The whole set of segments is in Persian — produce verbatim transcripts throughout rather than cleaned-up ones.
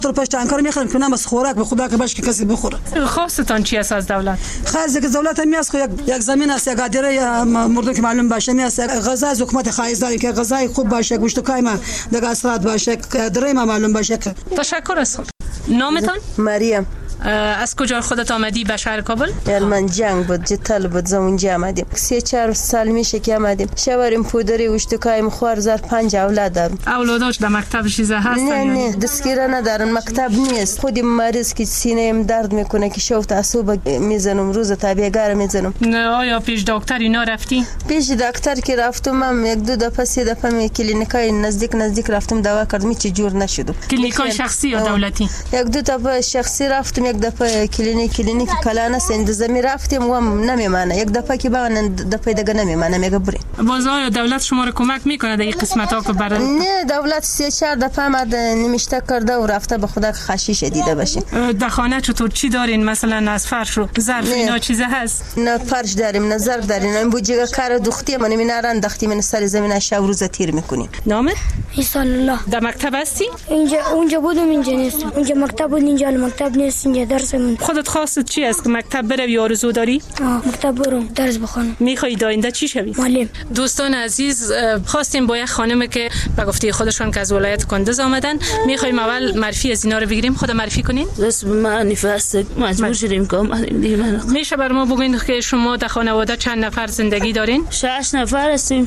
تو پشت انکار میخرن که نماز خوراک به خدا که باش که کسی بخوره. خواستان چی است از دولت؟ خاص که دولت میاس یک یک زمین است، یک قادره مردم که معلوم باشه میاس، غذا از حکومت خایز داری که غذای خوب باشه، گوشت و کایما دیگه اثرات باشه، قادره ما معلوم باشه. تشکر است. نامتان؟ مریم. از کجا خودت آمدی به شهر کابل؟ من جنگ بود، جتل بود، زمونجا آمدیم. سه چهار سال میشه که آمدیم. شواریم پودری وشتکایم خوار زار پنج اولاد دارم. اولاداش در مکتب چیزا هستن؟ نه نه دستگیره ندارن، مکتب نیست. خودم مریض که سینه‌ام درد میکنه که شوفت عصب میزنم، روز تابعگار میزنم. نه آیا پیش دکتر اینا رفتی؟ پیش دکتر که رفتم من یک دو دفعه سه دفعه می کلینیکای نزدیک نزدیک رفتم دوا کردم هیچ جور نشد. کلینیکای شخصی یا دولتی؟ یک دو دفعه شخصی رفتم، یک دفعه کلینیک کلینیک کلانه سندزمی رفتیم و نمیمانه، یک دفعه که بعد دفعه دیگه نمیمانه میگه بریم. باز آیا دولت شما رو کمک میکنه در این قسمت ها که برای؟ نه دولت سه چهار دفعه مد نمیشته کرده و رفته به خدا خشیش دیده باشه. در خانه چطور چی دارین؟ مثلا از فرش و ظرف اینا چیزا هست؟ نه فرش داریم، نه ظرف داریم، این بوجه کار دختی من مینارن دختی من سر زمین شب روز تیر میکنیم. نامه؟ عیسی الله. در مکتب هستی؟ اینجا اونجا بودم اینجا نیستم. اونجا مکتب بود اینجا مکتب نیست، اینجا درس من. خودت خواست چی است که مکتب بروی آرزو داری؟ آه مکتب برم درس بخونم. میخوای آینده چی شوی؟ معلم. دوستان عزیز خواستیم با یک خانم که به گفته خودشون که از ولایت کندز آمدن، میخوایم اول معرفی از اینا رو بگیریم. خود معرفی کنین. اسم من نفست مجبور شدیم که اومدیم دیگه. من میشه بر ما بگین که شما در خانواده چند نفر زندگی دارین؟ شش نفر هستیم.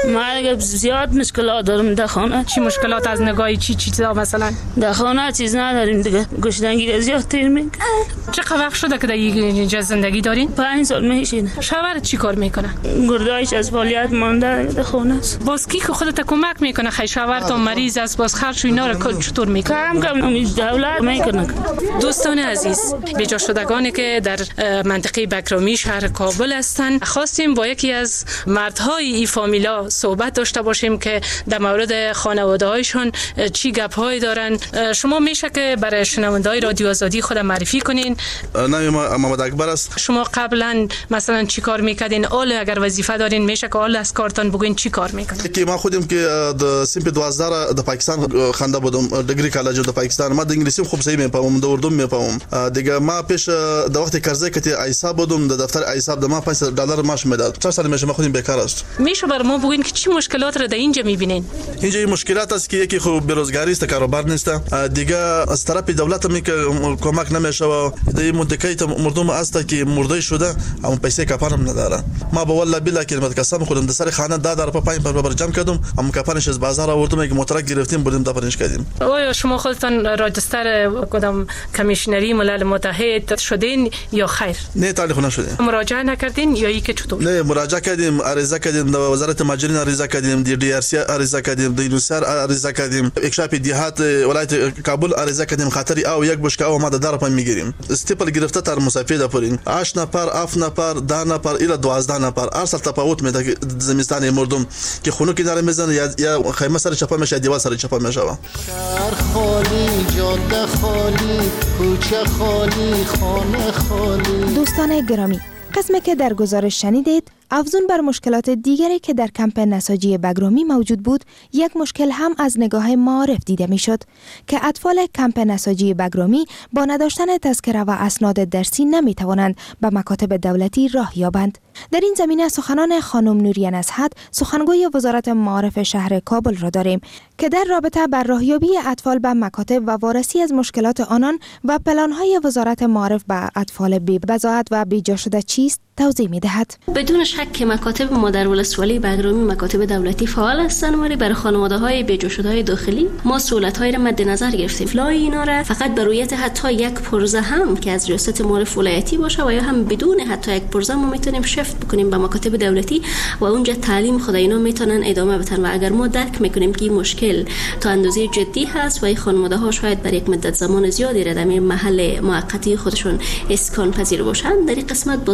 ما زیاد مشکلات دارم در خانه. چی مشکلات از نگاه چی چیزا مثلا؟ در خانه چیز نداریم دیگه، گشنگی زیاد تیر میکنه. چقدر وقت شده که در اینجا زندگی دارین؟ پنج سال میشه. شوهرت چی کار میکنه؟ گردایش از فعالیت مانده در خانه است. باز کی که خودت کمک میکنه؟ خیلی شوهرت مریض است، باز خرج و اینا رو چطور میکنه؟ کم کم دولت میکنه. دوستان عزیز، بجا شدگانی که در منطقه بکرامی شهر کابل هستند، خواستیم با یکی از مردهای این فامیلا صحبت داشته باشیم که در مورد خانواده هایشون چی گپ هایی دارن. شما میشه که برای شنونده‌های رادیو آزادی خود معرفی کنین؟ نام محمد اکبر است. شما قبلا مثلا چی کار میکردین؟ اول اگر وظیفه دارین میشه که اول از کارتون بگین چی کار میکنین؟ که ما خودم که د سیمپ دوازده د پاکستان خنده بودم، دگری کالج د پاکستان، ما د انګلیسي خوب صحیح میپامم، د اردو میپامم دیگه. ما پیش د وخت قرضه کتی ایساب بودم، د دفتر ایساب د ما پنج دلار معاش میداد. چهار سال میشه ما خودم بیکار است. میشه بر ما بگین که چی مشکلات رو در اینجا میبینین؟ اینجا این مشکلات است که یکی خو بیروزگاری است، کاروبار نیست دیگه. از طرف دولت می که کمک نمیشه و د منطقه مردم است که مرده شده اما پیسه کفارم نداره. ما به والله بلا کلمت قسم خودم د سر خانه دادر په پنج پر جمع کردم، اما کفارش از بازار آوردم که موترک گرفتیم بودیم دفرنش کردیم. آیا شما خودتان راجستر کدام کمیشنری ملل متحد شدین یا خیر؟ نه تعلیق نشدیم. مراجعه نکردین یا اینکه چطور؟ نه مراجعه کردیم، عریضه کردیم، د وزارت ماجرین عریضه کردیم، دی دی آر سی عریضه کردیم، د یونیسر عریضه کردیم، اکشاف دیهات ولایت کابل عریضه کردیم. خاطری او یک بشکه او ما د دار په میگیریم. استیپل گرفته تر مسافر د پرین هشت نفر، اف نفر، ده نفر الی دوازده نفر. ارسل تفاوت می د زمستان مردم که خونو کې داره میزنه یا یا خیمه سر چپا میشه، دیوار سر چپا میشه. شهر خالی، جاده خالی، کوچه خالی، خانه خالی. دوستان گرامی، قسمی که در گزارش شنیدید افزون بر مشکلات دیگری که در کمپ نساجی بگرامی موجود بود، یک مشکل هم از نگاه معارف دیده می شد که اطفال کمپ نساجی بگرامی با نداشتن تذکره و اسناد درسی نمی توانند به مکاتب دولتی راه یابند. در این زمینه سخنان خانم نوریه نصحت، سخنگوی وزارت معارف شهر کابل را داریم که در رابطه با راهیابی اطفال به مکاتب و وارسی از مشکلات آنان و پلان‌های وزارت معارف به اطفال بی بضاعت و بی جا شده چیست توضیح می دهد. بدون شک که مکاتب ما در ولسوالی بگرامی مکاتب دولتی فعال هستند، ولی برای خانواده‌های بی‌جاشده‌های داخلی ما سهولت‌هایی را مد نظر گرفتیم. فلای اینا را فقط به رویت حتی یک پرزه هم که از ریاست معارف ولایتی باشه و یا هم بدون حتی یک پرزه ما میتونیم شفت بکنیم به مکاتب دولتی و اونجا تعلیم خود اینا میتونن ادامه بدن. و اگر ما درک میکنیم که این مشکل تا اندازه جدی هست و این خانواده‌ها شاید برای یک مدت زمان زیادی را در محل موقتی خودشون اسکان پذیر باشند، در این قسمت باز ما صنف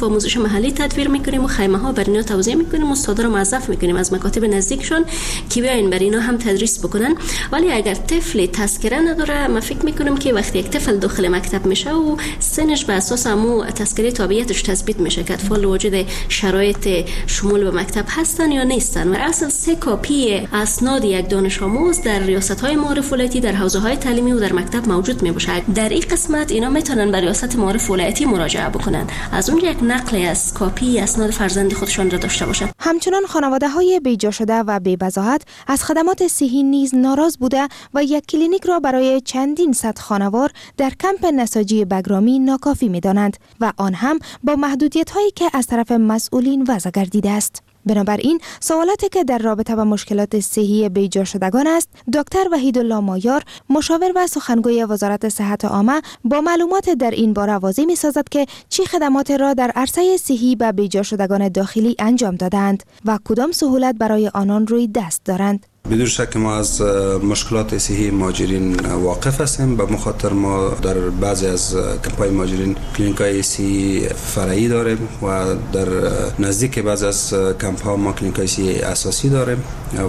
آموزش محلی تدبیر میکنیم و خیمه ها بر اینا توزیع میکنیم، استادا رو موظف میکنیم از مکاتب نزدیکشون که بیاین بر اینا هم تدریس بکنن. ولی اگر طفل تذکره نداره، ما فکر میکنیم که وقتی یک طفل داخل مکتب میشه و سنش به اساس همو تذکره تابعیتش تثبیت میشه که اطفال واجد شرایط شمول به مکتب هستن یا نیستن، و اصل سه کاپی اسناد یک دانش آموز در ریاست‌های معارف ولایتی، در حوزه‌های تعلیمی و در مکتب موجود میباشه. در این قسمت اینا میتونن به ریاست معارف ولایتی مراجعه بکنن، از اون یک نقل از کاپی اسناد فرزند خودشان را داشته باشن. همچنان خانواده‌های بیجا شده و بی‌وضاحت از خدمات صحی نیز ناراض بوده و یک کلینیک را برای چندین صد خانوار در کمپ نساجی بگرامی ناکافی می‌دانند و آن هم با محدودیت‌هایی که از طرف مسئولین وضع گردیده است. بنابراین سوالاتی که در رابطه با مشکلات صحی بیجا شدگان است، دکتر وحیدالله مایار، مشاور و سخنگوی وزارت صحت عامه، با معلومات در این باره واضح می‌سازد که چه خدمات را در عرصه صحی به بیجا شدگان داخلی انجام دادند و کدام سهولت برای آنان روی دست دارند. بدون شک ما از مشکلات صحی مهاجرین واقف هستیم. به مخاطر ما در بعضی از کمپای مهاجرین کلینیکای صحی فرعی داریم و در نزدیک بعضی از کمپ ها ما کلینیکای صحی اساسی داریم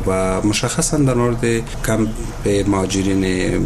و مشخصا در مورد کمپ مهاجرین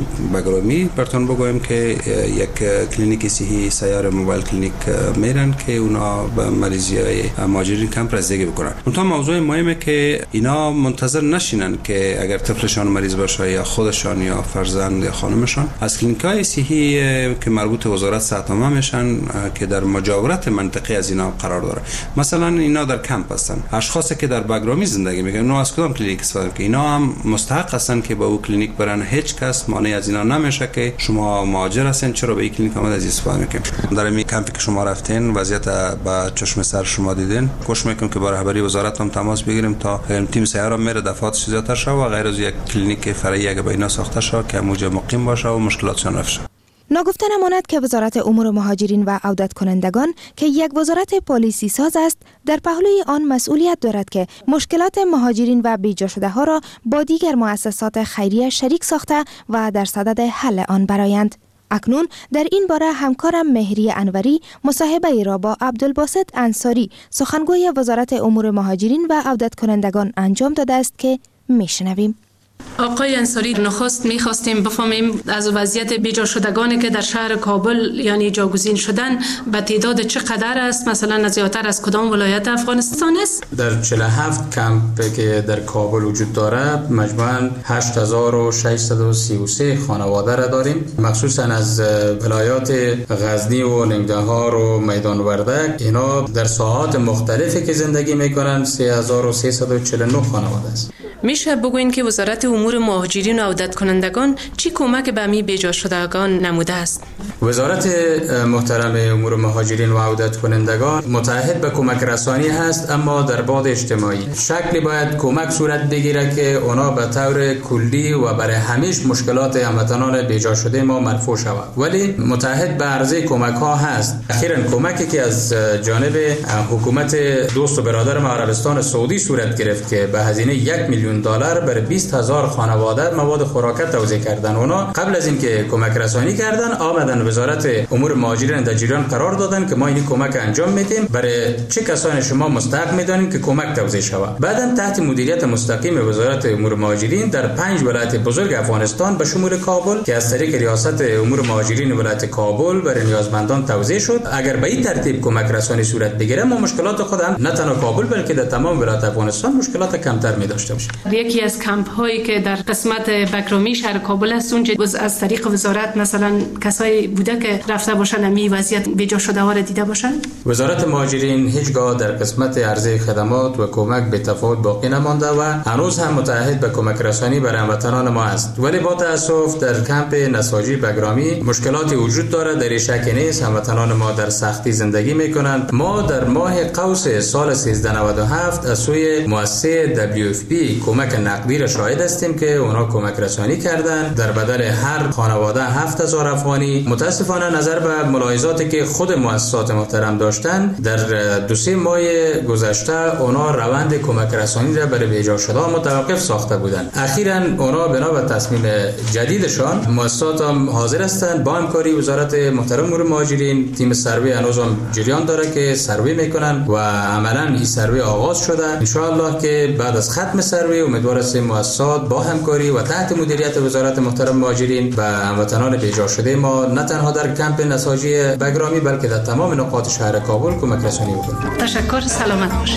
بگرامی براتون بگویم که یک کلینیک صحی سیار موبایل کلینیک میرن که اونا به مریضی های مهاجرین کمپ رسیدگی بکنن. اونطور موضوع مهمه که اینا منتظر نشینن که اگر طفلشان مریض باشه یا خودشان یا فرزند یا خانمشان از کلینیکای صحی که مربوط به وزارت صحت عامه میشن که در مجاورت منطقه از اینا قرار داره. مثلا اینا در کمپ هستن، اشخاصی که در بگرامی زندگی میکنن اونا از کدام کلینیک استفاده میکنن؟ اینا هم مستحق هستن که به اون کلینیک برن. هیچ کس مانع از اینا نمیشه که شما مهاجر هستین چرا به این کلینیک آمد از استفاده میکنین. در این کمپی که شما رفتین وضعیت با چشم سر شما دیدین، کوشش میکنم که با رهبری وزارت هم تماس بگیریم تا تیم سیاره میره دفعات زیادتر شه و غیر از یک کلینیک فرعی اگه به اینا ساخته شه که موجه مقیم باشه و مشکلاتشان رفع شه. ناگفته نماند که وزارت امور مهاجرین و عودت کنندگان که یک وزارت پالیسی ساز است، در پهلوی آن مسئولیت دارد که مشکلات مهاجرین و بیجا شده ها را با دیگر مؤسسات خیریه شریک ساخته و در صدد حل آن برآیند. اکنون در این باره همکارم مهری انوری مصاحبه ای را با عبدالباسط انصاری، سخنگوی وزارت امور مهاجرین و عودت کنندگان انجام داده است که میشنویم. آقای انصاری، نخست میخواستیم بفهمیم از وضعیت بیجا شدگانی که در شهر کابل یعنی جاگزین شدن به تعداد چقدر است، مثلا زیادتر از کدام ولایت افغانستان است؟ در چهل و هفت کمپ که در کابل وجود داره مجموعاً هشت هزار و ششصد و سی و سه خانواده را داریم، مخصوصا از ولایات غزنی و ننگرهار و میدان وردک. اینا در ساحات مختلفی که زندگی میکنن سه هزار و سیصد و چهل و نه خانواده است. میشه بگوین که وزارت امور مهاجرین و عودت کنندگان چی کمک به می بیجا شدگان نموده است؟ وزارت محترم امور مهاجرین و عودت کنندگان متعهد به کمک رسانی هست، اما در بعد اجتماعی شکلی باید کمک صورت بگیره که اونا به طور کلی و برای همیش مشکلات هموطنان بیجا شده ما مرفوع شود. ولی متعهد به عرضه کمک ها هست. اخیراً کمکی که از جانب حکومت دوست و برادر ما عربستان سعودی صورت گرفت که به هزینه یک میلیون دلار برای بیست هزار خانواده مواد خوراک توزیع کردن. اونا قبل از اینکه کمک رسانی کردن آمدن وزارت امور مهاجرین در جریان قرار دادن که ما این کمک انجام میدیم، برای چه کسانی شما مستحق میدانیم که کمک توزیع شود. بعدم تحت مدیریت مستقیم وزارت امور مهاجرین در پنج ولایت بزرگ افغانستان به شمول کابل که از طریق ریاست امور مهاجرین ولایت کابل برای نیازمندان توزیع شد. اگر به این ترتیب کمک رسانی صورت بگیره ما مشکلات خودم نه تنها کابل بلکه در تمام ولایت افغانستان مشکلات کمتر می داشته باشیم. یکی از کمپ هایی که در قسمت بگرامی شهر کابل است اونجا از طریق وزارت مثلا کسایی بوده که رفته باشن امی وضعیت بیجا شده ها را دیده باشن؟ وزارت مهاجرین هیچگاه در قسمت عرضه خدمات و کمک به تفاوت باقی نمانده و هنوز هم متعهد به کمک رسانی برای هموطنان ما است. ولی با تاسف در کمپ نساجی بگرامی مشکلاتی وجود دارد، در شک نیست. هموطنان ما در سختی زندگی میکنند. ما در ماه قوس سال سیزده نود و هفت از سوی مؤسسه دبلیو اف پی کمک نقدی را شاهد هستیم که اونا کمک رسانی کردن در بدل هر خانواده هفت هزار افغانی. متاسفانه نظر به ملاحظاتی که خود مؤسسات محترم داشتن در دو سه ماه گذشته اونا روند کمک رسانی را برای بیجا شده متوقف ساخته بودند. اخیراً اونا بنا به تصمیم جدیدشان مؤسسات هم حاضر هستند با همکاری وزارت محترم امور مهاجرین تیم سروی هنوز هم جریان داره که سروی میکنن و عملاً این سروی آغاز شده. ان شاء الله که بعد از ختم سروی امیدوار هستیم مؤسسات با همکاری و تحت مدیریت وزارت محترم مهاجرین و هموطنان بیجا شده ما نه تنها در کمپ نساجی بگرامی بلکه در تمام نقاط شهر کابل کمک رسانی بکنیم. تشکر، سلامت باشید.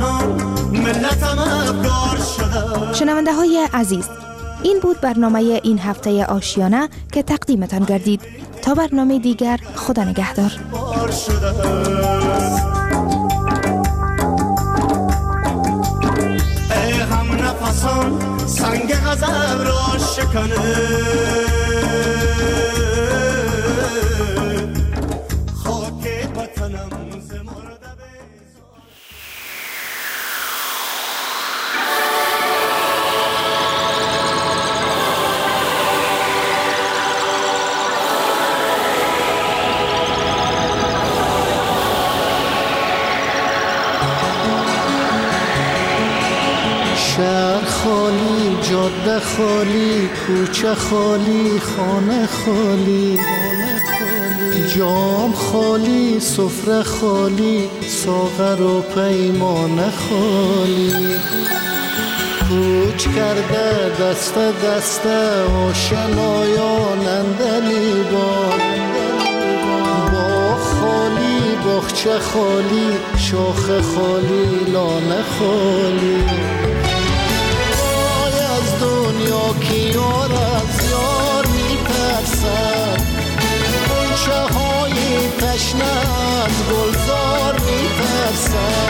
شنونده های عزیز، این بود برنامه این هفته آشیانه که تقدیمتان گردید. تا برنامه دیگر، خدا نگهدار. ای هم نفسان سنگ غضب را شکنه، خاک وطنم زمرده شهر خالی، جاده خالی، کوچه خالی، خانه خالی، جام خالی، سفره خالی، ساغر و پیمانه خالی. کوچ کرده دست دست آشنایان اندلی با با خالی، باغچه خالی، شاخ خالی، لانه خالی. دنیا که یار از یار میترسد، غنچه های تشنه از گلزار میترسد.